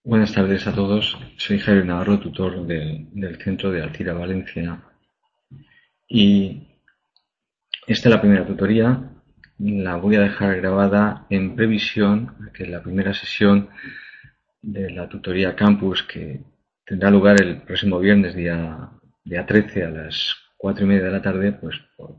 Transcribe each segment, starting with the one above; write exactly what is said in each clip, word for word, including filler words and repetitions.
Buenas tardes a todos. Soy Javier Navarro, tutor del, del Centro de Alcira Valencia. Y esta es la primera tutoría. La voy a dejar grabada en previsión a que la primera sesión de la tutoría Campus, que tendrá lugar el próximo viernes, día, día trece, a las cuatro y media de la tarde, pues por,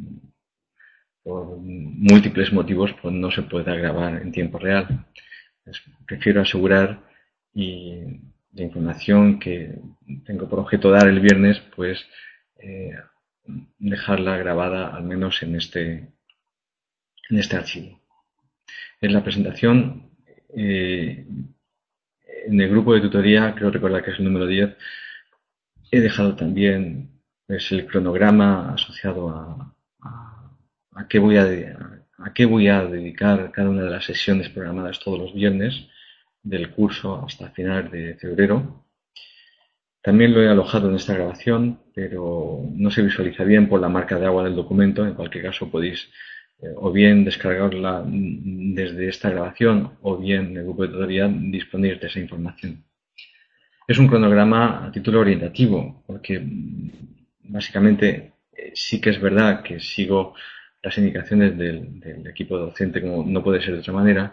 por múltiples motivos pues no se pueda grabar en tiempo real. Pues prefiero asegurar y la información que tengo por objeto dar el viernes, pues eh, dejarla grabada al menos en este, en este archivo. En la presentación, eh, en el grupo de tutoría, creo recordar que es el número diez, he dejado también pues, el cronograma asociado a, a, a qué voy a, a qué voy a dedicar cada una de las sesiones programadas todos los viernes del curso hasta finales de febrero. También lo he alojado en esta grabación, pero no se visualiza bien por la marca de agua del documento. En cualquier caso podéis eh, o bien descargarla desde esta grabación o bien en el grupo de tutoría disponer de esa información. Es un cronograma a título orientativo, porque básicamente eh, sí que es verdad que sigo las indicaciones del, del equipo docente como no puede ser de otra manera,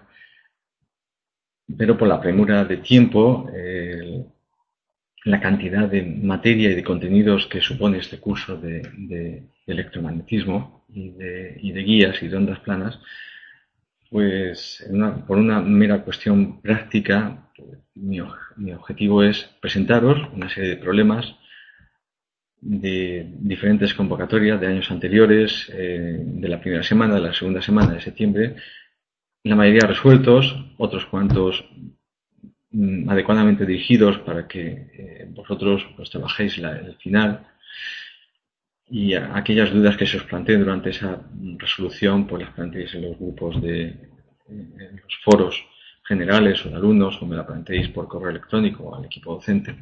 pero por la premura de tiempo, eh, la cantidad de materia y de contenidos que supone este curso de, de electromagnetismo y de, y de guías y de ondas planas, pues una, por una mera cuestión práctica, mi, mi objetivo es presentaros una serie de problemas de diferentes convocatorias de años anteriores, eh, de la primera semana, de la segunda semana de septiembre, la mayoría resueltos, otros cuantos mm, adecuadamente dirigidos para que eh, vosotros pues, trabajéis la, el final y a, aquellas dudas que se os planteen durante esa resolución, pues las planteéis en los grupos de en los foros generales o de alumnos o me la planteéis por correo electrónico al equipo docente.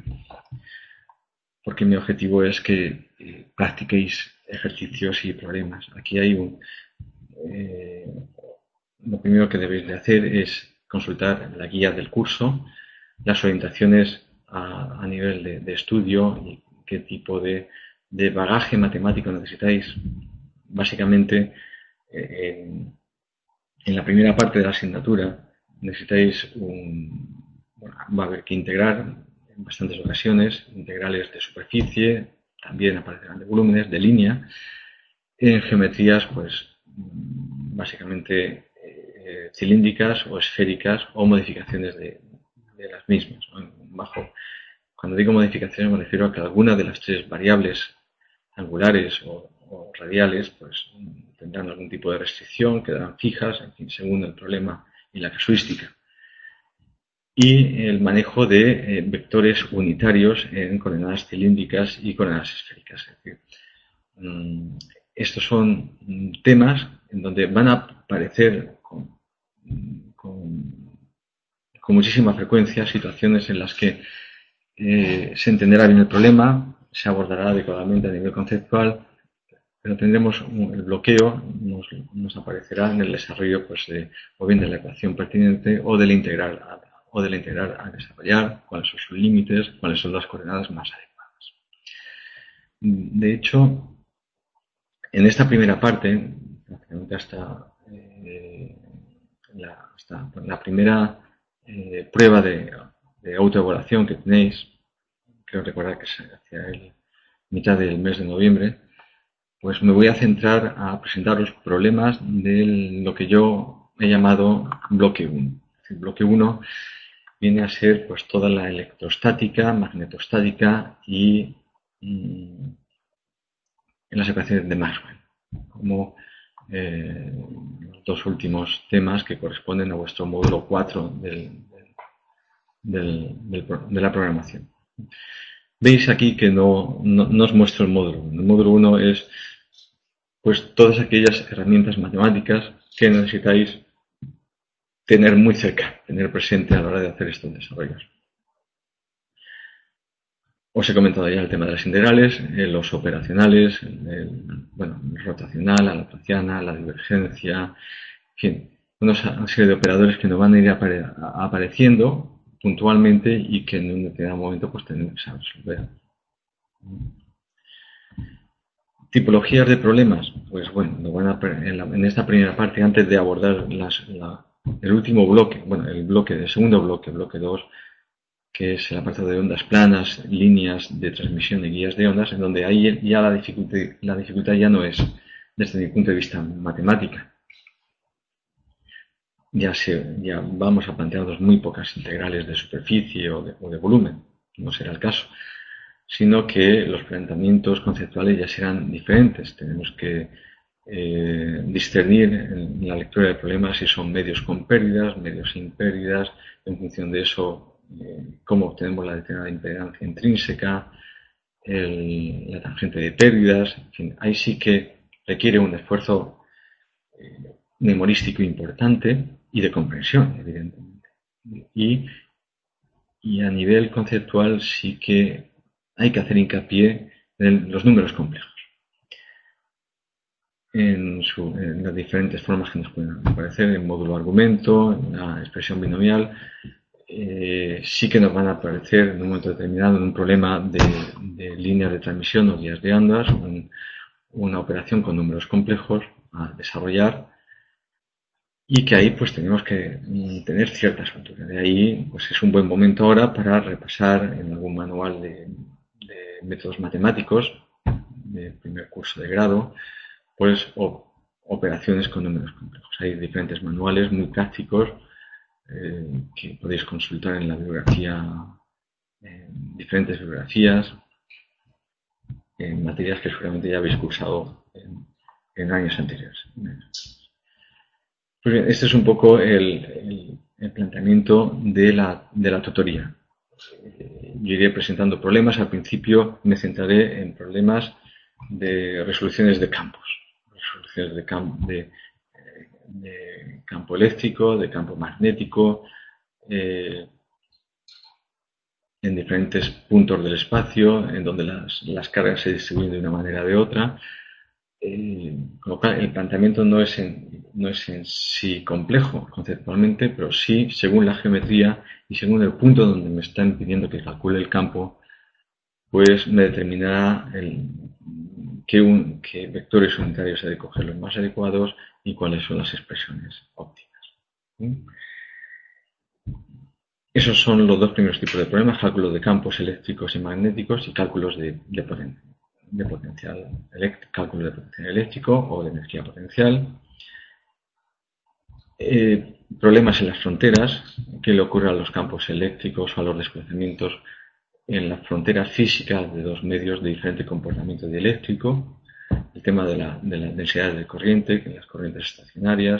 Porque mi objetivo es que eh, practiquéis ejercicios y problemas. Aquí hay un... Eh, lo primero que debéis de hacer es consultar la guía del curso, las orientaciones a, a nivel de, de, estudio y qué tipo de, de, bagaje matemático necesitáis. Básicamente, eh, en, en, la primera parte de la asignatura necesitáis un... Bueno, va a haber que integrar en bastantes ocasiones integrales de superficie, también aparecerán de volúmenes, de línea. En geometrías, pues básicamente eh, cilíndricas o esféricas o modificaciones de, de las mismas, ¿no? Bajo, cuando digo modificaciones me refiero a que alguna de las tres variables angulares o, o radiales pues tendrán algún tipo de restricción, quedarán fijas, en fin, según el problema y la casuística. Y el manejo de eh, vectores unitarios en coordenadas cilíndricas y coordenadas esféricas. Es decir, mmm, estos son temas en donde van a aparecer con, con, con muchísima frecuencia situaciones en las que eh, se entenderá bien el problema, se abordará adecuadamente a nivel conceptual, pero tendremos un, el bloqueo, nos, nos aparecerá en el desarrollo pues, de, o bien de la ecuación pertinente o del integral a, o del integral a desarrollar, cuáles son sus límites, cuáles son las coordenadas más adecuadas. De hecho, en esta primera parte, prácticamente hasta, eh, la, hasta la primera eh, prueba de, de autoevaluación que tenéis, creo recordar que es hacia el mitad del mes de noviembre, pues me voy a centrar a presentaros problemas de lo que yo he llamado bloque uno. El bloque uno viene a ser pues toda la electrostática, magnetostática y mmm, en las ecuaciones de Maxwell, como eh, los dos últimos temas que corresponden a vuestro módulo cuatro del, del, del, de la programación. Veis aquí que no, no, no os muestro el módulo uno. El módulo uno es pues todas aquellas herramientas matemáticas que necesitáis tener muy cerca, tener presente a la hora de hacer estos desarrollos. Os he comentado ya el tema de las integrales, eh, los operacionales, el, bueno, el rotacional, la laplaciana, la divergencia, en fin, una serie de operadores que nos van a ir apare apareciendo puntualmente y que en un determinado momento pues tenemos que saber resolver. Tipologías de problemas, pues bueno, lo van a, en, la, en esta primera parte, antes de abordar las, la, el último bloque, bueno, el bloque, el segundo bloque, bloque dos, que es el apartado de ondas planas, líneas de transmisión de guías de ondas, en donde ahí ya la dificultad, la dificultad ya no es desde mi punto de vista matemática. Ya, se, ya vamos a plantearnos muy pocas integrales de superficie o de, o de volumen, no será el caso, sino que los planteamientos conceptuales ya serán diferentes. Tenemos que eh, discernir en la lectura del problema si son medios con pérdidas, medios sin pérdidas, en función de eso, eh, cómo obtenemos la determinada impedancia intrínseca, el, la tangente de pérdidas, en fin, ahí sí que requiere un esfuerzo eh, memorístico importante y de comprensión, evidentemente. Y, y a nivel conceptual sí que hay que hacer hincapié en los números complejos, en, su, en las diferentes formas que nos pueden aparecer, en módulo argumento, en la expresión binomial. Eh, sí que nos van a aparecer en un momento determinado en un problema de, de líneas de transmisión o guías de ondas, un, una operación con números complejos a desarrollar, y que ahí pues tenemos que tener cierta soltura. De ahí pues es un buen momento ahora para repasar en algún manual de, de métodos matemáticos de primer curso de grado, pues o, operaciones con números complejos. Hay diferentes manuales muy prácticos eh, que podéis consultar en la bibliografía, en diferentes bibliografías, en materias que seguramente ya habéis cursado en, en años anteriores. Pues bien, este es un poco el, el, el planteamiento de la, de la tutoría. Yo iré presentando problemas. Al principio me centraré en problemas de resoluciones de campos, resoluciones de, camp de, de campo eléctrico, de campo magnético, eh, en diferentes puntos del espacio, en donde las, las cargas se distribuyen de una manera o de otra. Eh, con lo cual, el planteamiento no es, en, no es en sí complejo conceptualmente, pero sí, según la geometría y según el punto donde me están pidiendo que calcule el campo, pues me determinará el, qué, un, qué vectores unitarios hay de coger los más adecuados y cuáles son las expresiones óptimas. ¿Sí? Esos son los dos primeros tipos de problemas: cálculos de campos eléctricos y magnéticos y cálculos de, de potencia. de potencial eléctrico, cálculo de potencial eléctrico o de energía potencial. Eh, problemas en las fronteras, qué le ocurre a los campos eléctricos o a los desplazamientos en las fronteras físicas de dos medios de diferente comportamiento dieléctrico, el tema de la, de la densidad de corriente, que las corrientes estacionarias.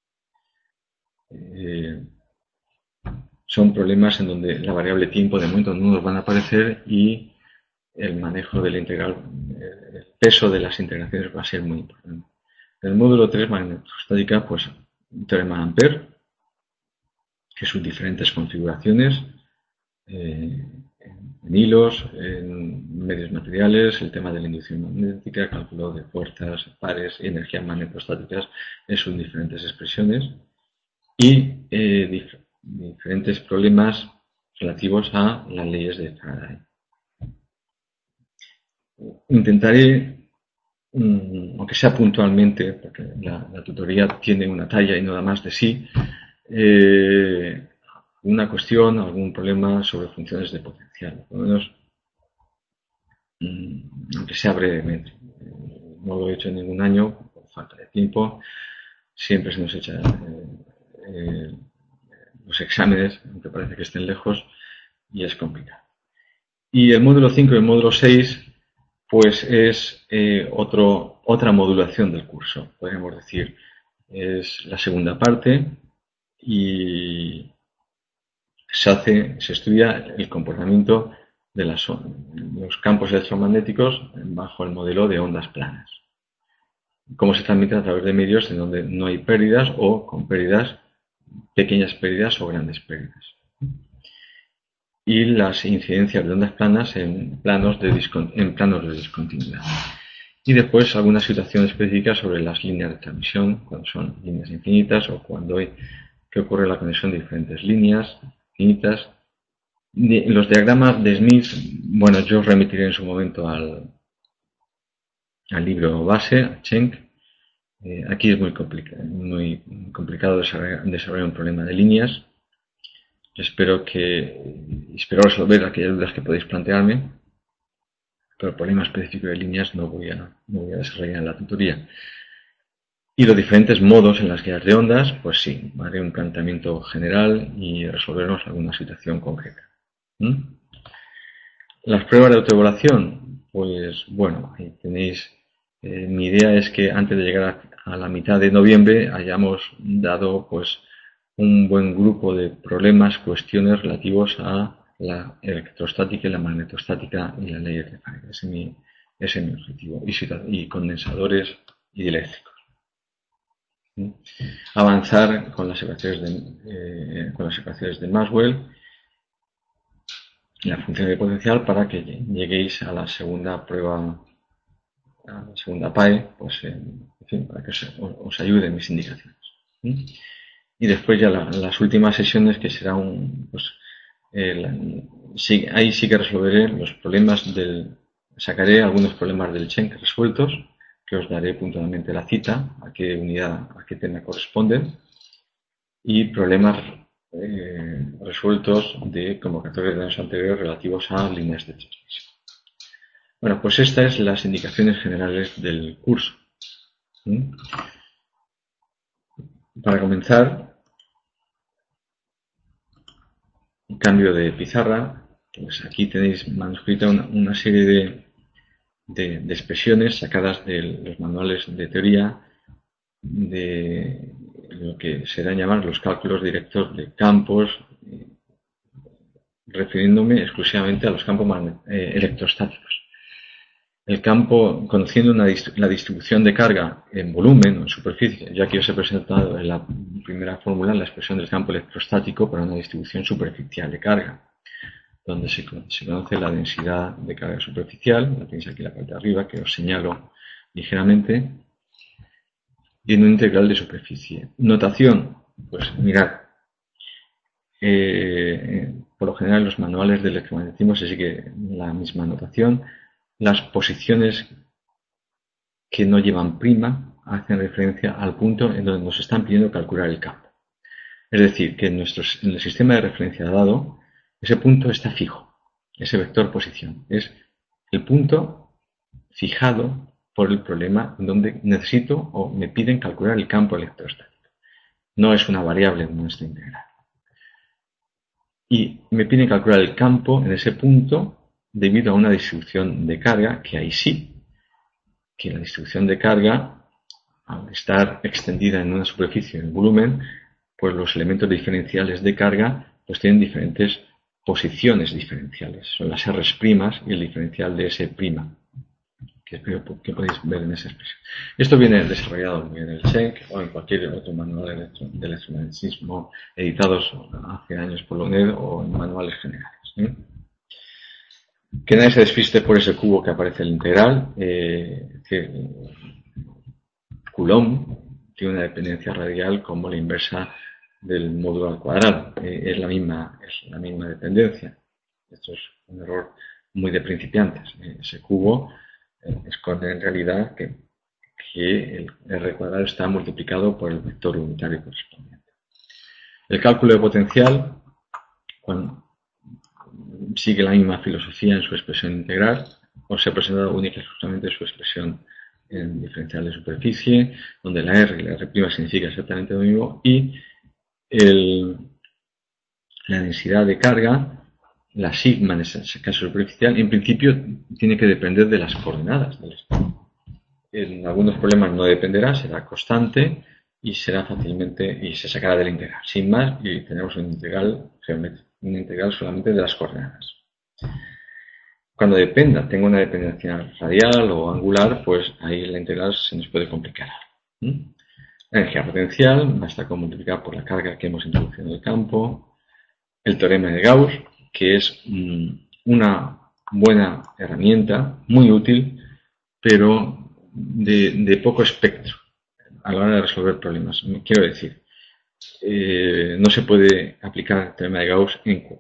Eh, son problemas en donde la variable tiempo de momento no nos van a aparecer y el manejo de la integral, el peso de las integraciones va a ser muy importante. En el módulo tres, magnetostática, pues teorema de Ampère, que sus diferentes configuraciones, eh, en hilos, en medios materiales, el tema de la inducción magnética, cálculo de fuerzas, pares y energías magnetostáticas en sus diferentes expresiones, y eh, dif diferentes problemas relativos a las leyes de Faraday. Intentaré, aunque sea puntualmente, porque la, la tutoría tiene una talla y nada más de sí, eh, una cuestión, algún problema sobre funciones de potencial, por lo menos, aunque sea brevemente. No lo he hecho en ningún año, por falta de tiempo. Siempre se nos echa eh, eh, los exámenes, aunque parece que estén lejos, y es complicado. Y el módulo cinco y el módulo seis, pues es eh, otro, otra modulación del curso, podríamos decir. Es la segunda parte y se hace, se estudia el comportamiento de las, los campos electromagnéticos bajo el modelo de ondas planas. Cómo se transmiten a través de medios en donde no hay pérdidas o con pérdidas, pequeñas pérdidas o grandes pérdidas. Y las incidencias de ondas planas en planos de, en planos de discontinuidad. Y después algunas situaciones específicas sobre las líneas de transmisión, cuando son líneas infinitas o cuando hay que ocurre la conexión de diferentes líneas infinitas Los diagramas de Smith, bueno, yo os remitiré en su momento al, al libro base, a Schenck. Eh, aquí es muy, complica muy complicado desarrollar, desarrollar un problema de líneas. Espero que espero resolver aquellas dudas que podéis plantearme, pero el problema específico de líneas no voy a, no voy a desarrollar en la tutoría. Y los diferentes modos en las guías de ondas, pues sí, haré un planteamiento general y resolveremos alguna situación concreta. ¿Mm? Las pruebas de autoevaluación, pues bueno, ahí tenéis, eh, mi idea es que antes de llegar a, a la mitad de noviembre hayamos dado pues un buen grupo de problemas, cuestiones relativos a la electrostática y la magnetostática y la ley de Faraday. Ese es mi, ese es mi objetivo. Y, y condensadores y dieléctricos. ¿Mm? Avanzar con las ecuaciones de, eh, con las ecuaciones de Maxwell, la función de potencial, para que lleguéis a la segunda prueba, a la segunda P A E, pues en fin, para que os, os ayuden mis indicaciones. ¿Mm? Y después ya la, las últimas sesiones, que será un, pues, el, sí, ahí sí que resolveré los problemas del, sacaré algunos problemas del Schenck resueltos, que os daré puntualmente la cita, a qué unidad, a qué tema corresponden, y problemas eh, resueltos de convocatorias de años anteriores relativos a líneas de transmisión. Bueno, pues estas son las indicaciones generales del curso. ¿Mm? Para comenzar, un cambio de pizarra, pues aquí tenéis manuscrita una, una serie de, de, de expresiones sacadas de los manuales de teoría de lo que se da a llamar los cálculos directos de campos, refiriéndome exclusivamente a los campos eh, electrostáticos. El campo, conociendo una, la distribución de carga en volumen o en superficie, ya que os he presentado en la primera fórmula la expresión del campo electrostático para una distribución superficial de carga, donde se, se conoce la densidad de carga superficial, la tenéis aquí en la parte de arriba, que os señalo ligeramente, y en un integral de superficie. Notación, pues mirad, eh, por lo general en los manuales de electromagnetismo se sigue la misma notación. Las posiciones que no llevan prima hacen referencia al punto en donde nos están pidiendo calcular el campo. Es decir, que en, nuestro, en el sistema de referencia dado, ese punto está fijo, ese vector posición. Es el punto fijado por el problema en donde necesito o me piden calcular el campo electrostático. No es una variable en nuestra integral. Y me piden calcular el campo en ese punto debido a una distribución de carga, que ahí sí, que la distribución de carga, al estar extendida en una superficie en el volumen, pues los elementos diferenciales de carga pues tienen diferentes posiciones diferenciales. Son las R' y el diferencial de S', que espero que podéis ver en esa expresión. Esto viene desarrollado en el Schenck o en cualquier otro manual de electromagnetismo editados hace años por la U N E D o en manuales generales. ¿eh? Que nadie se despiste por ese cubo que aparece en el integral, eh, que Coulomb tiene una dependencia radial como la inversa del módulo al cuadrado. Eh, es la misma, es la misma dependencia. Esto es un error muy de principiantes. Eh, ese cubo eh, esconde en realidad que, que el R cuadrado está multiplicado por el vector unitario correspondiente. El cálculo de potencial, cuando sigue la misma filosofía en su expresión integral, os he presentado única y exclusivamente su expresión en diferencial de superficie, donde la R y la R' significa exactamente lo mismo, y el, la densidad de carga, la sigma en ese caso superficial, en principio tiene que depender de las coordenadas del espacio. En algunos problemas no dependerá, será constante y será fácilmente, y se sacará del integral, sin más, y tenemos un integral geométrico, un integral solamente de las coordenadas. Cuando dependa, tengo una dependencia radial o angular, pues ahí la integral se nos puede complicar. ¿Mm? La energía potencial basta con multiplicar por la carga que hemos introducido en el campo. El teorema de Gauss, que es mmm, una buena herramienta, muy útil, pero de, de poco espectro a la hora de resolver problemas. Quiero decir, eh, no se puede aplicar el teorema de Gauss en,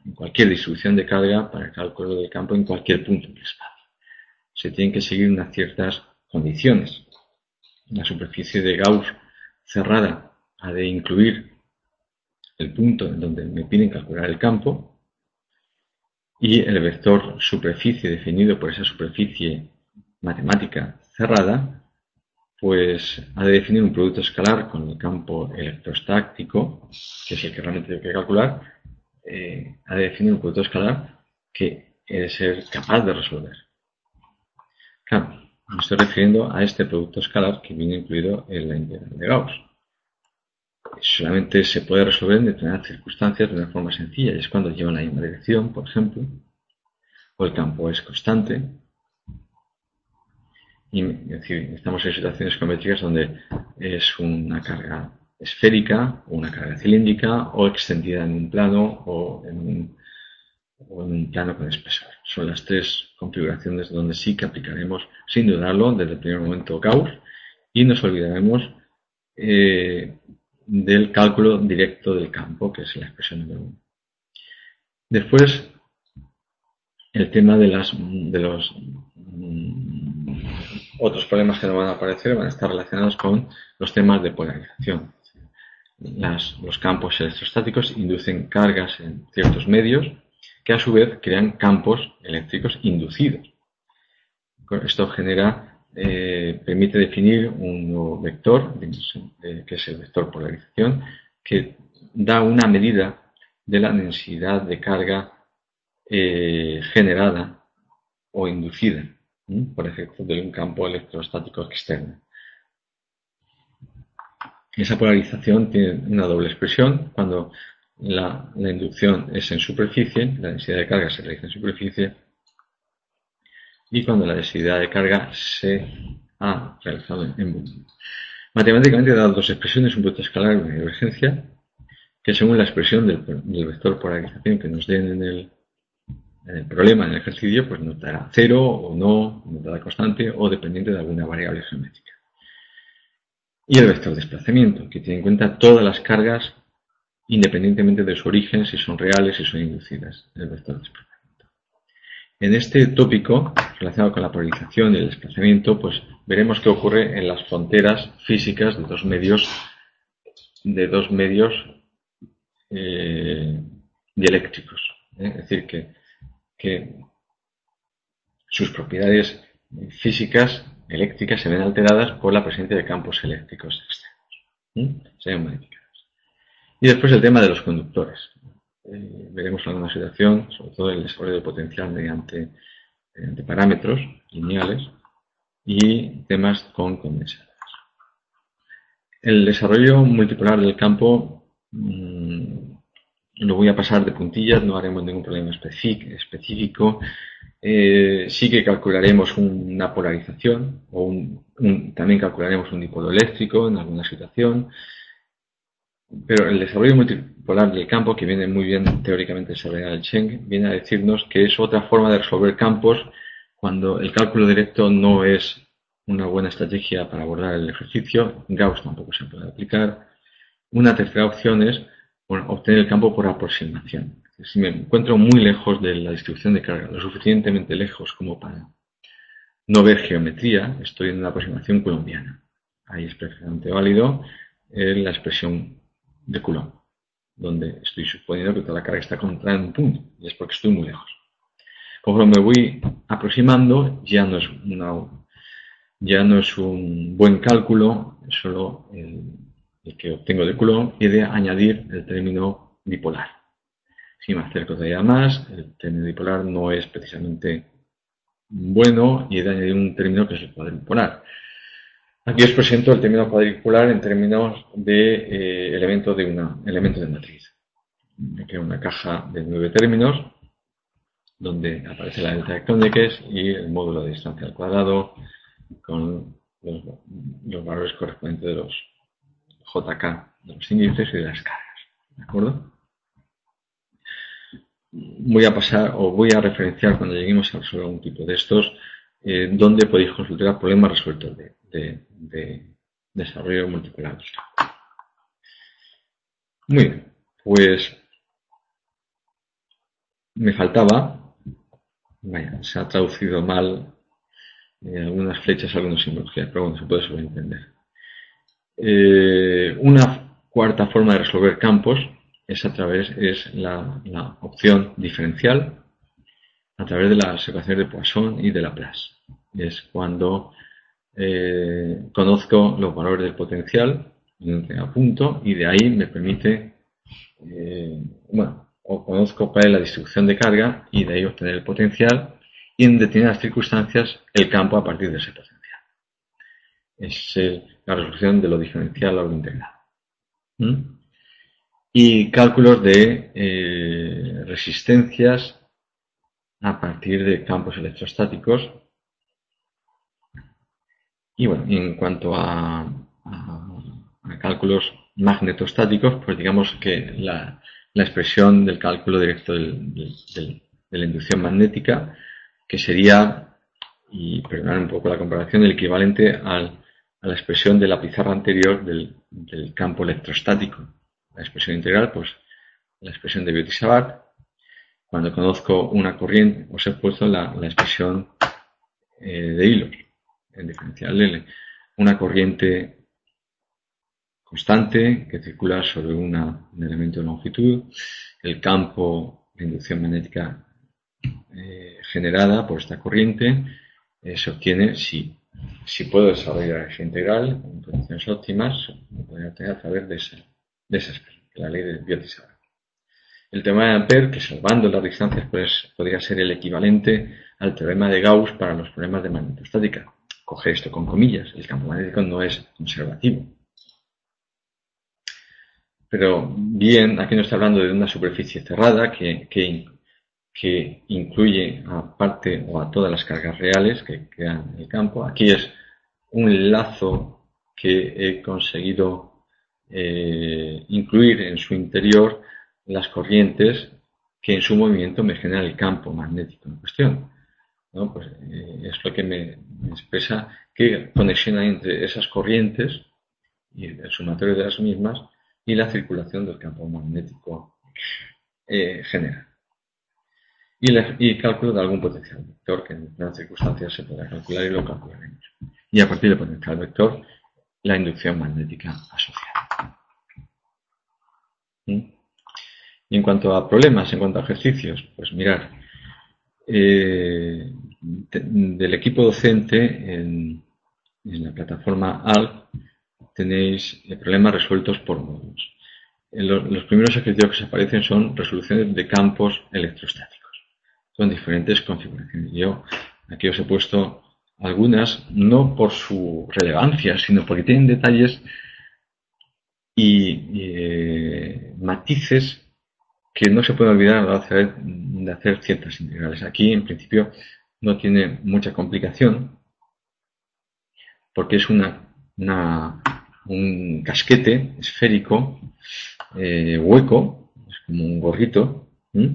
en cualquier distribución de carga para el cálculo del campo en cualquier punto del espacio. Se tienen que seguir unas ciertas condiciones. La superficie de Gauss cerrada ha de incluir el punto en donde me piden calcular el campo, y el vector superficie definido por esa superficie matemática cerrada, pues ha de definir un producto escalar con el campo electrostático, que es el que realmente tengo que calcular, eh, ha de definir un producto escalar que he de ser capaz de resolver. Claro, me estoy refiriendo a este producto escalar que viene incluido en la integral de Gauss. Solamente se puede resolver en determinadas circunstancias de una forma sencilla, y es cuando lleva la misma dirección, por ejemplo, o el campo es constante. Y, es decir, estamos en situaciones geométricas donde es una carga esférica, o una carga cilíndrica, o extendida en un plano, o en un, o en un plano con espesor. Son las tres configuraciones donde sí que aplicaremos, sin dudarlo, desde el primer momento Gauss, y nos olvidaremos eh, del cálculo directo del campo, que es la expresión número uno. Después, el tema de, las, de los mm, otros problemas que nos van a aparecer van a estar relacionados con los temas de polarización. Las, los campos electrostáticos inducen cargas en ciertos medios que a su vez crean campos eléctricos inducidos. Esto genera, eh, permite definir un nuevo vector, eh, que es el vector polarización, que da una medida de la densidad de carga eh, generada o inducida ¿sí? por efecto de un campo electrostático externo. Esa polarización tiene una doble expresión. Cuando la, la inducción es en superficie, la densidad de carga se realiza en superficie, y cuando la densidad de carga se ha realizado en volumen. Matemáticamente da dos expresiones, un producto escalar y una divergencia, que según la expresión del, del vector polarización que nos den en el, en el problema, en el ejercicio, pues nos dará cero o no, nos dará constante o dependiente de alguna variable geométrica. Y el vector desplazamiento, que tiene en cuenta todas las cargas independientemente de su origen, si son reales, si son inducidas, el vector desplazamiento. En este tópico, relacionado con la polarización y el desplazamiento, pues veremos qué ocurre en las fronteras físicas de dos medios, de dos medios eh, dieléctricos. ¿eh? Es decir, que, que sus propiedades físicas, eléctricas, se ven alteradas por la presencia de campos eléctricos externos. ¿eh? Se ven modificadas. Y después el tema de los conductores. Eh, veremos alguna situación, sobre todo el desarrollo de potencial mediante de parámetros lineales y temas con condensadores. El desarrollo multipolar del campo mmm, lo voy a pasar de puntillas, no haremos ningún problema específico. Eh, sí que calcularemos una polarización o un, un, también calcularemos un dipolo eléctrico en alguna situación. Pero el desarrollo multipolar del campo, que viene muy bien teóricamente desarrollado el Cheng, viene a decirnos que es otra forma de resolver campos cuando el cálculo directo no es una buena estrategia para abordar el ejercicio. Gauss tampoco se puede aplicar. Una tercera opción es bueno, obtener el campo por aproximación. Si me encuentro muy lejos de la distribución de carga, lo suficientemente lejos como para no ver geometría, estoy en una aproximación coulombiana. Ahí es perfectamente válido la expresión de Coulomb, donde estoy suponiendo que toda la carga está concentrada en un punto, y es porque estoy muy lejos. Conforme me voy aproximando, ya no es, una, ya no es un buen cálculo, es solo el, el que obtengo de Coulomb, y de añadir el término dipolar. Si me acerco todavía más, el término dipolar no es precisamente bueno, y he de añadir un término que es el cuadripolar. Aquí os presento el término cuadricular en términos de eh, elemento de una elemento de matriz. Aquí hay una caja de nueve términos donde aparece la delta de Kronecker y el módulo de distancia al cuadrado con los, los valores correspondientes de los J K, de los índices y de las cargas. ¿De acuerdo? Voy a pasar o voy a referenciar cuando lleguemos a resolver un tipo de estos eh, donde podéis consultar problemas resueltos de, de, de desarrollo multipolar. Muy bien, pues me faltaba, vaya, se ha traducido mal eh, algunas flechas, algunas simbologías, pero bueno, se puede sobreentender. Eh, una cuarta forma de resolver campos es a través, es la, la opción diferencial a través de las ecuaciones de Poisson y de Laplace. Es cuando eh, conozco los valores del potencial en un determinado punto y de ahí me permite, eh, bueno, o conozco cuál es la distribución de carga y de ahí obtener el potencial y en determinadas circunstancias el campo a partir de ese potencial. Es el, la resolución de lo diferencial a lo integrado. ¿Mm? Y cálculos de eh, resistencias a partir de campos electrostáticos. Y bueno, en cuanto a, a, a cálculos magnetostáticos, pues digamos que la, la expresión del cálculo directo del, del, del, de la inducción magnética, que sería, y perdonad un poco la comparación, el equivalente al, a la expresión de la pizarra anterior del, del campo electrostático. La expresión integral, pues la expresión de Biot-Savart. Cuando conozco una corriente, os he puesto la, la expresión eh, de hilos, en diferencial L. Una corriente constante que circula sobre una, un elemento de longitud, el campo de inducción magnética eh, generada por esta corriente eh, se obtiene si, si puedo desarrollar esa integral en condiciones óptimas, se puede obtener a través de esa, de esa expresión, la ley de Biot-Savart. El teorema de Ampère, que salvando las distancias pues, podría ser el equivalente al teorema de Gauss para los problemas de magnetostática. Coge esto con comillas, el campo magnético no es conservativo. Pero bien, aquí no está hablando de una superficie cerrada que, que, que incluye a parte o a todas las cargas reales que crean el campo. Aquí es un lazo que he conseguido eh, incluir en su interior las corrientes que en su movimiento me generan el campo magnético en cuestión, ¿no? Pues eh, es lo que me, me expresa qué conexión hay entre esas corrientes y el sumatorio de las mismas y la circulación del campo magnético eh, general. Y, el, y cálculo de algún potencial vector que en algunas circunstancias se podrá calcular y lo calcularemos. Y a partir del potencial vector, la inducción magnética asociada. ¿Mm? Y en cuanto a problemas, en cuanto a ejercicios, pues mirar, eh, de, del equipo docente en, en la plataforma A L tenéis problemas resueltos por módulos. Los, los primeros ejercicios que se aparecen son resoluciones de campos electrostáticos. Son diferentes configuraciones. Yo aquí os he puesto algunas, no por su relevancia, sino porque tienen detalles y, y eh, matices que no se puede olvidar a la hora de hacer, de hacer ciertas integrales. Aquí, en principio, no tiene mucha complicación porque es una, una un casquete esférico eh, hueco, es como un gorrito,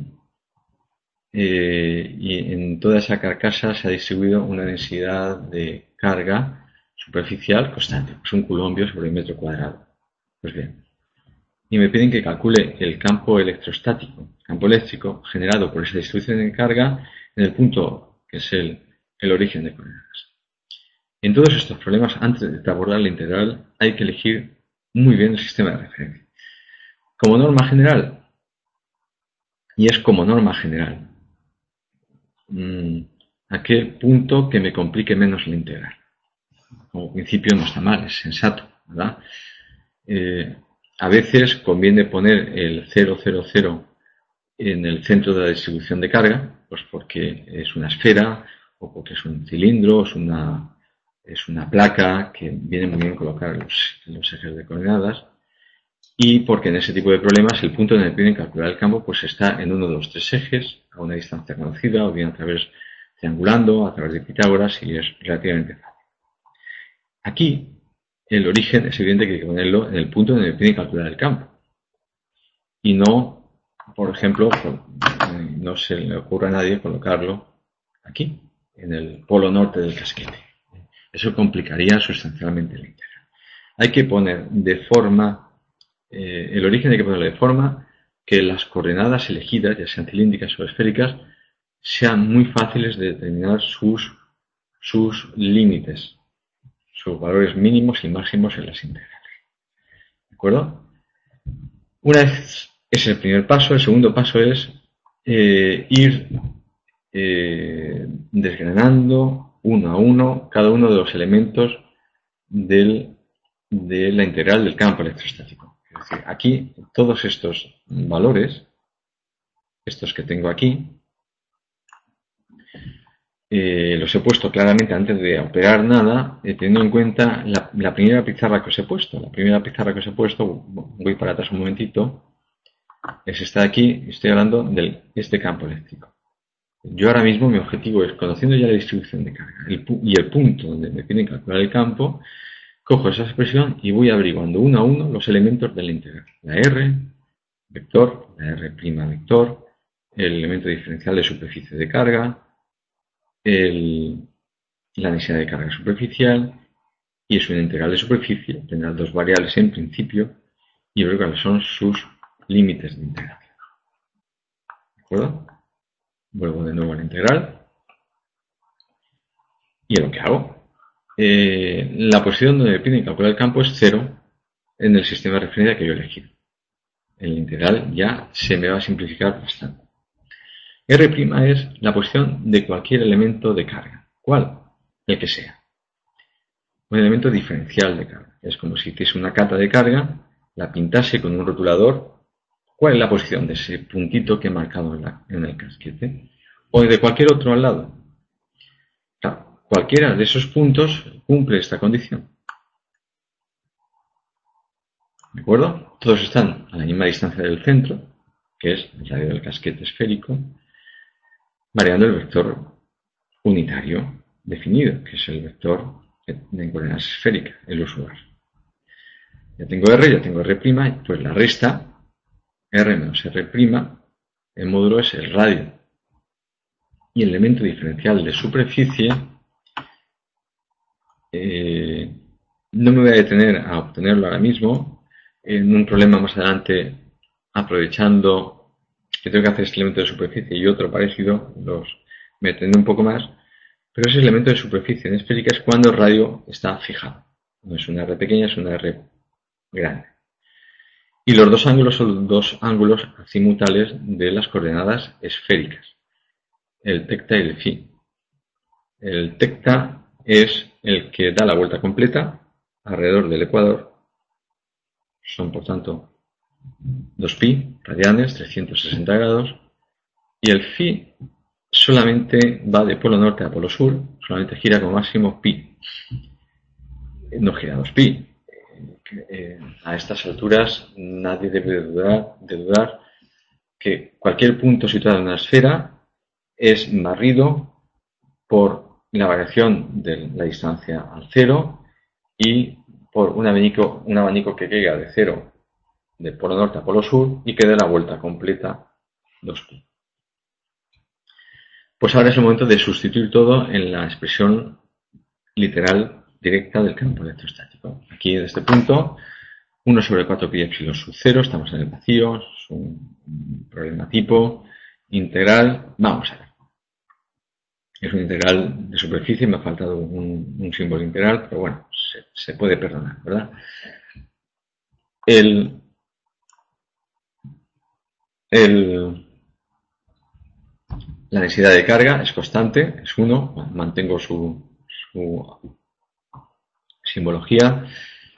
eh, y en toda esa carcasa se ha distribuido una densidad de carga superficial constante, pues un culombio sobre el metro cuadrado. Pues bien, y me piden que calcule el campo electrostático, campo eléctrico generado por esa distribución de carga en el punto que es el, el origen de coordenadas. En todos estos problemas, antes de abordar la integral, hay que elegir muy bien el sistema de referencia. Como norma general, y es como norma general, mmm, aquel punto que me complique menos la integral. Como principio no está mal, es sensato, ¿verdad? Eh, a veces conviene poner el cero cero cero en el centro de la distribución de carga, pues porque es una esfera, o porque es un cilindro, es una, es una placa que viene muy bien colocar los, los ejes de coordenadas, y porque en ese tipo de problemas el punto donde piden calcular el campo pues está en uno de los tres ejes, a una distancia conocida, o bien a través triangulando, a través de Pitágoras, y es relativamente fácil. Aquí, el origen es evidente que hay que ponerlo en el punto donde piden calcular el campo. Y no, por ejemplo, no se le ocurre a nadie colocarlo aquí, en el polo norte del casquete. Eso complicaría sustancialmente la integral. Hay que poner de forma, eh, el origen hay que ponerlo de forma que las coordenadas elegidas, ya sean cilíndricas o esféricas, sean muy fáciles de determinar sus, sus límites, sus valores mínimos y máximos en las integrales. ¿De acuerdo? Una vez es el primer paso, el segundo paso es eh, ir eh, desgranando uno a uno cada uno de los elementos del, de la integral del campo electrostático. Es decir, aquí todos estos valores, estos que tengo aquí, eh, los he puesto claramente antes de operar nada, eh, teniendo en cuenta la, la primera pizarra que os he puesto. La primera pizarra que os he puesto, voy para atrás un momentito, es esta de aquí, estoy hablando de este campo eléctrico. Yo ahora mismo mi objetivo es, conociendo ya la distribución de carga el, y el punto donde me piden calcular el campo, cojo esa expresión y voy averiguando uno a uno los elementos de la integral. La R, vector, la R' vector, el elemento diferencial de superficie de carga, el, la densidad de carga superficial, y es una integral de superficie, tendrá dos variables en principio, y veo cuáles son sus límites de integral. ¿De acuerdo? Vuelvo de nuevo a la integral. Y lo que hago. Eh, la posición donde me piden calcular el campo es cero en el sistema de referencia que yo he elegido. En la integral ya se me va a simplificar bastante. R' es la posición de cualquier elemento de carga. ¿Cuál? El que sea. Un elemento diferencial de carga. Es como si hiciese una cata de carga, la pintase con un rotulador. ¿Cuál es la posición de ese puntito que he marcado en, la, en el casquete? O de cualquier otro al lado. Claro, cualquiera de esos puntos cumple esta condición. ¿De acuerdo? Todos están a la misma distancia del centro, que es el radio del casquete esférico, variando el vector unitario definido, que es el vector de coordenadas esféricas, el usual. Ya tengo R, ya tengo R', pues la resta, R menos R', el módulo es el radio. Y el elemento diferencial de superficie, eh, no me voy a detener a obtenerlo ahora mismo. En un problema más adelante, aprovechando que tengo que hacer este elemento de superficie y otro parecido, los me detendré un poco más. Pero ese elemento de superficie en esférica es cuando el radio está fijado. No es una R pequeña, es una R grande. Y los dos ángulos son los dos ángulos azimutales de las coordenadas esféricas, el tecta y el phi. El tecta es el que da la vuelta completa alrededor del ecuador. Son, por tanto, dos pi radianes, trescientos sesenta grados. Y el phi solamente va de polo norte a polo sur, solamente gira como máximo pi. No gira dos pi. Eh, a estas alturas nadie debe de dudar, de dudar que cualquier punto situado en una esfera es barrido por la variación de la distancia al cero y por un abanico, un abanico que llega de cero de polo norte a polo sur y que dé la vuelta completa dos pi. Pues ahora es el momento de sustituir todo en la expresión literal directa del campo electrostático. Aquí en este punto, uno sobre cuatro pi epsilon sub cero, estamos en el vacío, es un problema tipo integral. Vamos a ver. Es un integral de superficie, me ha faltado un, un símbolo integral, pero bueno, se, se puede perdonar, ¿verdad? El, el, la densidad de carga es constante, es uno, mantengo su, su simbología.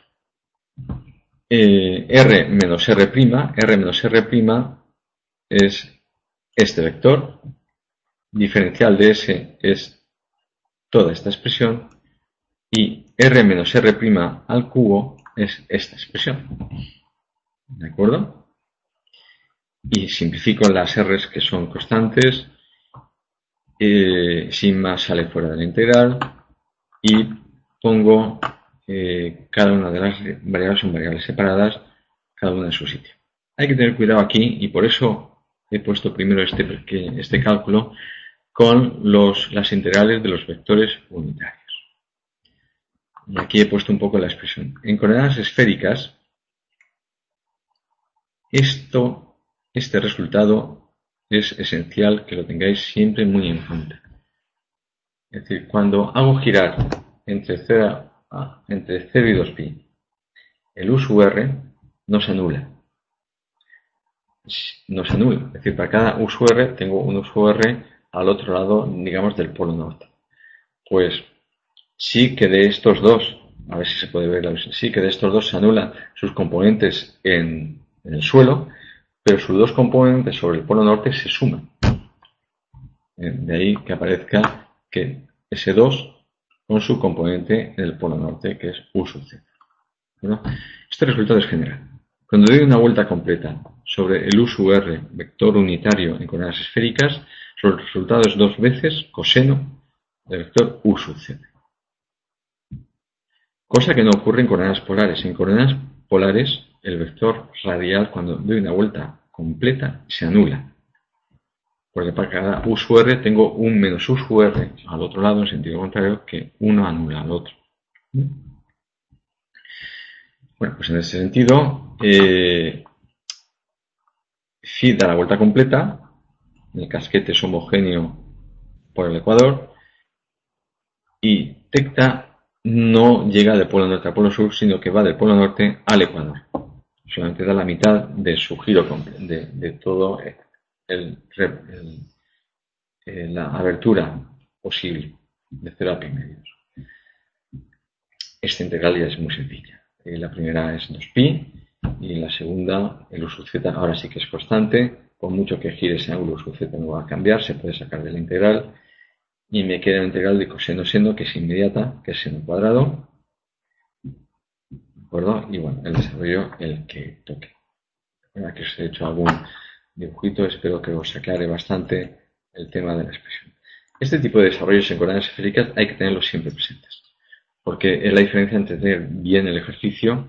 Eh, R menos R', R menos R' es este vector, diferencial de S es toda esta expresión, y R menos R' al cubo es esta expresión. ¿De acuerdo? Y simplifico las R's que son constantes, eh, sigma sale fuera de la integral y pongo eh, cada una de las variables son variables separadas, cada una en su sitio. Hay que tener cuidado aquí y por eso he puesto primero este, este cálculo con los, las integrales de los vectores unitarios. Y aquí he puesto un poco la expresión. En coordenadas esféricas, esto este resultado es esencial que lo tengáis siempre muy en cuenta. Es decir, cuando hago girar entre cero, entre cero y dos pi el U sub R, no se anula. No se anula. Es decir, para cada U sub R tengo un U sub R al otro lado, digamos, del polo norte. Pues sí que de estos dos, a ver si se puede ver la visión, sí que de estos dos se anulan sus componentes en, en el suelo, pero sus dos componentes sobre el polo norte se suman. De ahí que aparezca que ese dos con su componente en el polo norte, que es U sub z. ¿No? Este resultado es general. Cuando doy una vuelta completa sobre el U sub R, vector unitario en coordenadas esféricas, el resultado es dos veces coseno del vector U sub z. Cosa que no ocurre en coordenadas polares. En coordenadas polares, el vector radial, cuando doy una vuelta completa, se anula. Porque para cada U sub R tengo un menos U sub R al otro lado, en sentido contrario, que uno anula al otro. Bueno, pues en ese sentido, eh, phi da la vuelta completa, el casquete es homogéneo por el ecuador, y tecta no llega del polo norte al polo sur, sino que va del polo norte al ecuador. Solamente da la mitad de su giro, de, de todo el, el, el, la abertura posible de cero a pi medios. Esta integral ya es muy sencilla. La primera es dos pi y la segunda, el U sub z, ahora sí que es constante. Por mucho que gire ese ángulo, U sub z no va a cambiar, se puede sacar de la integral. Y me queda una integral de coseno seno, que es inmediata, que es seno cuadrado. ¿De acuerdo? Y bueno, el desarrollo, el que toque. Aquí os he hecho algún dibujito, espero que os aclare bastante el tema de la expresión. Este tipo de desarrollos en coordenadas esféricas hay que tenerlos siempre presentes, porque es la diferencia entre tener bien el ejercicio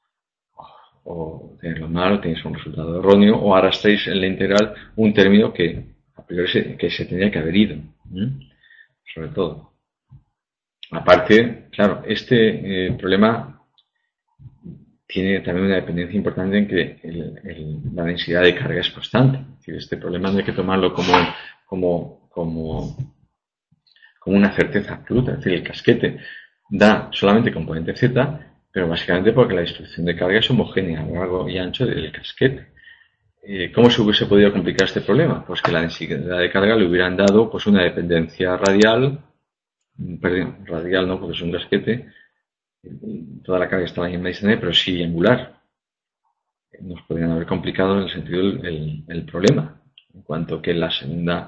o tenerlo mal, o tenéis un resultado erróneo, o arrastréis en la integral un término que a priori se, que se tenía que haber ido. ¿eh? Sobre todo. Aparte, claro, este eh, problema tiene también una dependencia importante en que el, el, la densidad de carga es constante. Es decir, este problema no hay que tomarlo como, como, como, como una certeza absoluta. Es decir, el casquete da solamente componente Z, pero básicamente porque la distribución de carga es homogénea a lo largo y ancho del casquete. Eh, ¿Cómo se hubiese podido complicar este problema? Pues que la densidad de carga le hubieran dado pues una dependencia radial, perdón, radial no, porque es un casquete, toda la carga estaba en la distancia, pero sí angular. Nos podrían haber complicado en el sentido del el, el problema, en cuanto que la segunda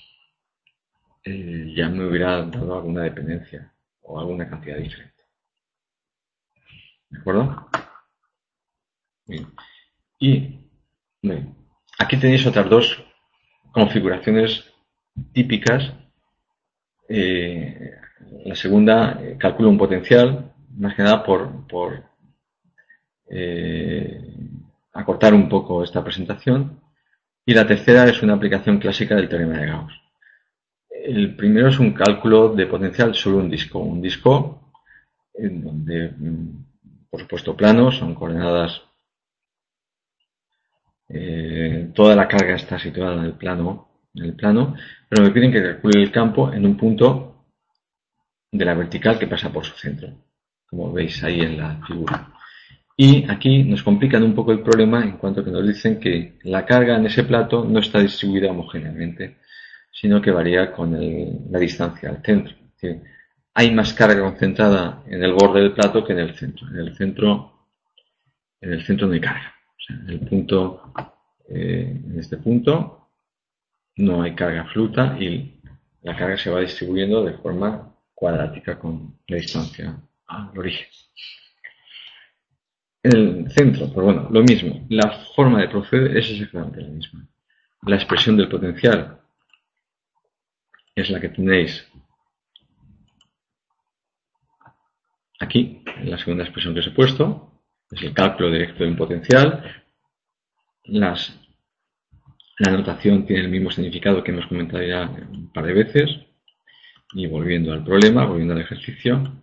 eh, ya me hubiera dado alguna dependencia o alguna cantidad diferente. ¿De acuerdo? Bien. Y bien, aquí tenéis otras dos configuraciones típicas. Eh, la segunda, eh, calculo un potencial, más que nada por, por eh, acortar un poco esta presentación. Y la tercera es una aplicación clásica del teorema de Gauss. El primero es un cálculo de potencial sobre un disco. Un disco en donde, por supuesto, planos, son coordenadas. Eh, toda la carga está situada en el plano, en el plano, pero me piden que calcule el campo en un punto de la vertical que pasa por su centro, como veis ahí en la figura. Y aquí nos complican un poco el problema en cuanto que nos dicen que la carga en ese plato no está distribuida homogéneamente, sino que varía con el, la distancia al centro. Es decir, hay más carga concentrada en el borde del plato que en el centro. En el centro, en el centro no hay carga. O sea, en el punto, eh, en este punto, no hay carga absoluta y la carga se va distribuyendo de forma cuadrática con la distancia al origen. En el centro, pues bueno, lo mismo. La forma de proceder es exactamente la misma. La expresión del potencial es la que tenéis aquí, en la segunda expresión que os he puesto. Es el cálculo directo de un potencial. Las, la notación tiene el mismo significado que hemos comentado ya un par de veces. Y volviendo al problema, volviendo al ejercicio,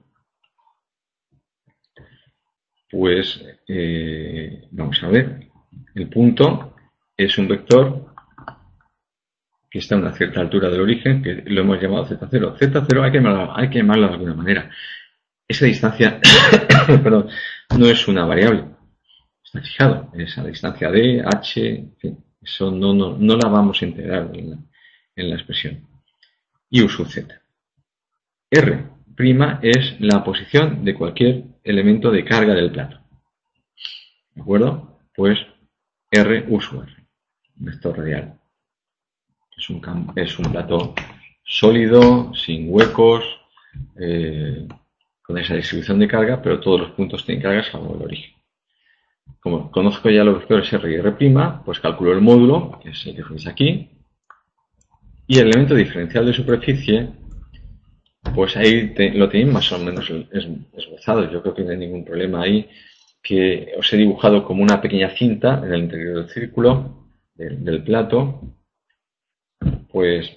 pues eh, vamos a ver el punto es un vector que está a una cierta altura del origen, que lo hemos llamado zeta cero. zeta cero hay que llamarlo, hay que llamarlo de alguna manera. Esa distancia perdón, no es una variable, está fijado. Esa distancia d, h, en fin, eso no, no, no la vamos a integrar en la, en la expresión. Y u sub z. R' es la posición de cualquier elemento de carga del plato. ¿De acuerdo? Pues R u sub r, vector radial. Es un, es un plato sólido, sin huecos, eh, con esa distribución de carga, pero todos los puntos tienen carga salvo el origen. Como conozco ya los vectores R y R', pues calculo el módulo, que es el que veis aquí, y el elemento diferencial de superficie, pues ahí te, lo tenéis más o menos esbozado. Yo creo que no hay ningún problema ahí, que os he dibujado como una pequeña cinta en el interior del círculo, del, del plato, pues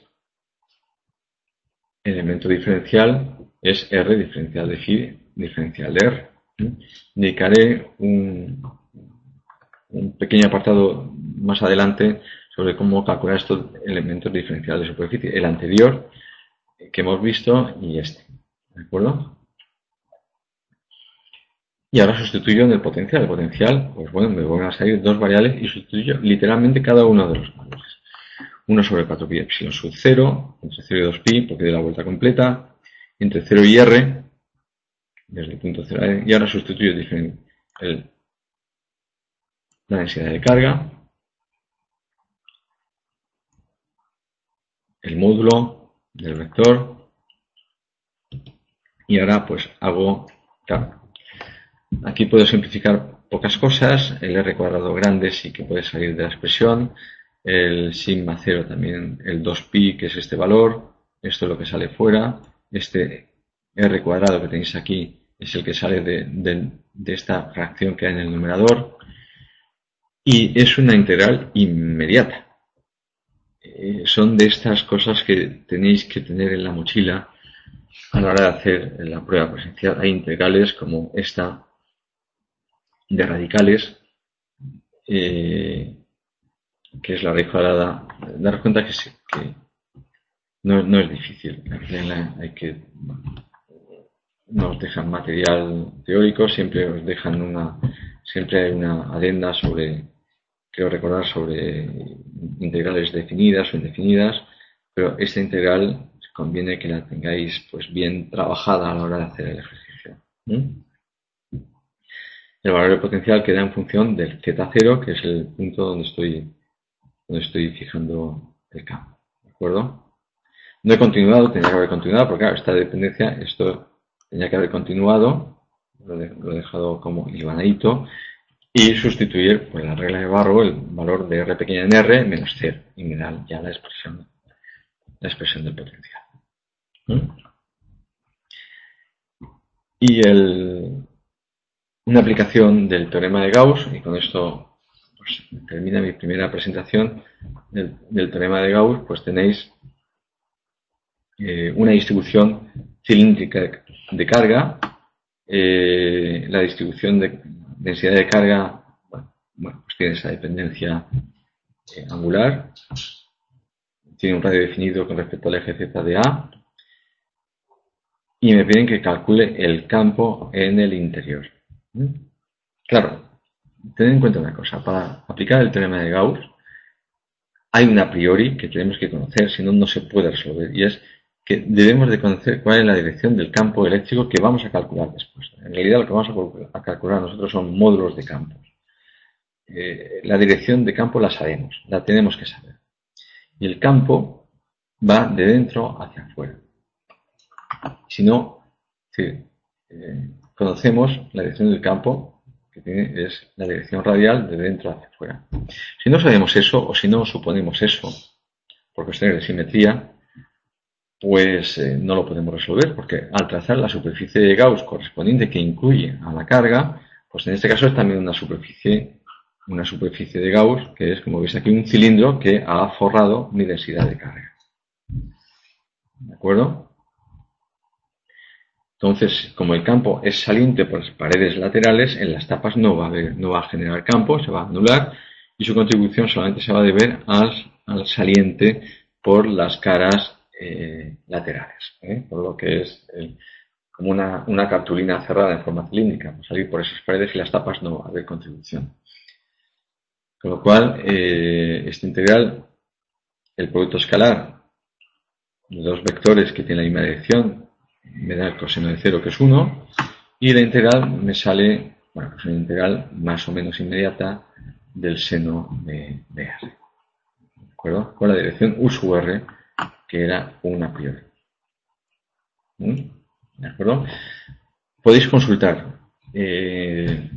el elemento diferencial es R diferencial de phi diferencial de R. Dedicaré un, un pequeño apartado más adelante sobre cómo calcular estos elementos diferenciales de superficie. El anterior que hemos visto y este. ¿De acuerdo? Y ahora sustituyo en el potencial. El potencial, pues bueno, me van a salir dos variables y sustituyo literalmente cada uno de los valores. uno sobre cuatro pi epsilon sub cero, entre cero y dos pi, porque doy la vuelta completa, entre cero y r, desde el punto cero a r, y ahora sustituyo el, el, la densidad de carga, el módulo del vector, y ahora pues hago, claro, aquí puedo simplificar pocas cosas, el r cuadrado grande sí que puede salir de la expresión, el sigma cero también, el dos pi, que es este valor, esto es lo que sale fuera, este r cuadrado que tenéis aquí es el que sale de, de, de esta fracción que hay en el numerador, y es una integral inmediata. Eh, son de estas cosas que tenéis que tener en la mochila a la hora de hacer la prueba presencial. Hay integrales como esta de radicales, eh, que es la raíz cuadrada. Daros cuenta que, sí, que no, no es difícil. Hay que, no os dejan material teórico, siempre os dejan una, siempre hay una adenda sobre, quiero recordar, sobre integrales definidas o indefinidas, pero esta integral conviene que la tengáis pues bien trabajada a la hora de hacer el ejercicio. ¿Mm? El valor de potencial queda en función del zeta cero, que es el punto donde estoy, donde estoy fijando el campo. ¿De acuerdo? No he continuado, tenía que haber continuado, porque claro, esta dependencia, esto tenía que haber continuado, lo he, lo he dejado como hilvanadito, y sustituir por la regla de Barrow el valor de R pequeña en R menos cero, y me da ya la expresión, la expresión del potencial. ¿Mm? Y el, una aplicación del teorema de Gauss, y con esto pues, termina mi primera presentación del, del teorema de Gauss, pues tenéis eh, una distribución cilíndrica de carga, eh, la distribución de densidad de carga, bueno, bueno pues tiene esa dependencia eh, angular, tiene un radio definido con respecto al eje Z de A, y me piden que calcule el campo en el interior. ¿Mm? Claro, tened en cuenta una cosa, para aplicar el teorema de Gauss hay un a priori que tenemos que conocer, si no, no se puede resolver, y es que debemos de conocer cuál es la dirección del campo eléctrico que vamos a calcular después. En realidad lo que vamos a calcular nosotros son módulos de campos. Eh, la dirección de campo la sabemos, la tenemos que saber. Y el campo va de dentro hacia afuera. Si no, si, eh, conocemos la dirección del campo, que tiene, es la dirección radial de dentro hacia afuera. Si no sabemos eso, o si no suponemos eso, por cuestiones de simetría, pues eh, no lo podemos resolver, porque al trazar la superficie de Gauss correspondiente que incluye a la carga, pues en este caso es también una superficie, una superficie de Gauss, que es, como veis aquí, un cilindro que ha forrado mi densidad de carga. ¿De acuerdo? Entonces, como el campo es saliente por las paredes laterales, en las tapas no va a haber, no va a generar campo, se va a anular, y su contribución solamente se va a deber al, al saliente por las caras eh, laterales, ¿eh? Por lo que es el, como una, una cartulina cerrada en forma cilíndrica, va a salir por esas paredes y las tapas no va a haber contribución. Con lo cual, eh, este integral, el producto escalar de dos vectores que tienen la misma dirección, me da el coseno de cero, que es uno, y la integral me sale, bueno, pues una integral más o menos inmediata del seno de, de R. ¿De acuerdo? Con la dirección U sub R, que era uno a priori. ¿Mm? ¿De acuerdo? Podéis consultar. Eh,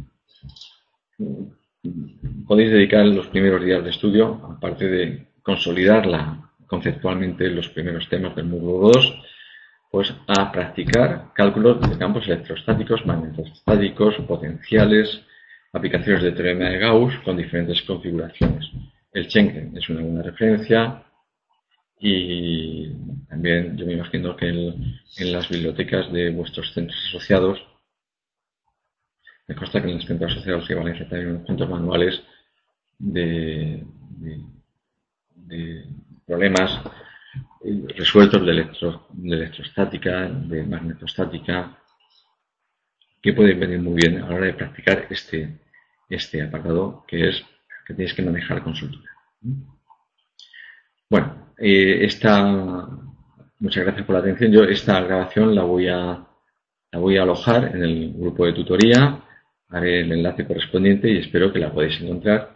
podéis dedicar los primeros días de estudio, aparte de consolidarla conceptualmente los primeros temas del módulo dos, pues a practicar cálculos de campos electrostáticos, magnetostáticos, potenciales, aplicaciones de teorema de Gauss con diferentes configuraciones. El Schenken es una buena referencia y también yo me imagino que en, en las bibliotecas de vuestros centros asociados, me consta que en los centros asociados de Valencia también hay unos cuantos manuales de, de, de problemas resueltos de, electro, de electrostática, de magnetostática, que pueden venir muy bien a la hora de practicar este, este apartado que es que tienes que manejar con soltura. Bueno, eh, esta, muchas gracias por la atención. Yo esta grabación la voy a la voy a alojar en el grupo de tutoría, haré el enlace correspondiente y espero que la podáis encontrar.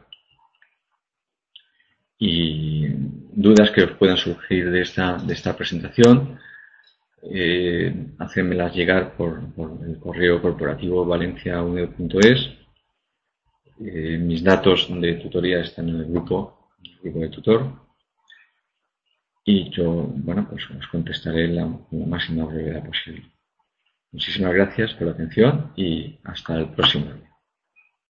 Y dudas que os puedan surgir de esta, de esta presentación, eh, hacérmelas llegar por, por el correo corporativo valencia punto u n e d punto es. Eh, mis datos de tutoría están en el grupo, en el grupo de tutor. Y yo, bueno, pues os contestaré la, la máxima brevedad posible. Muchísimas gracias por la atención y hasta el próximo.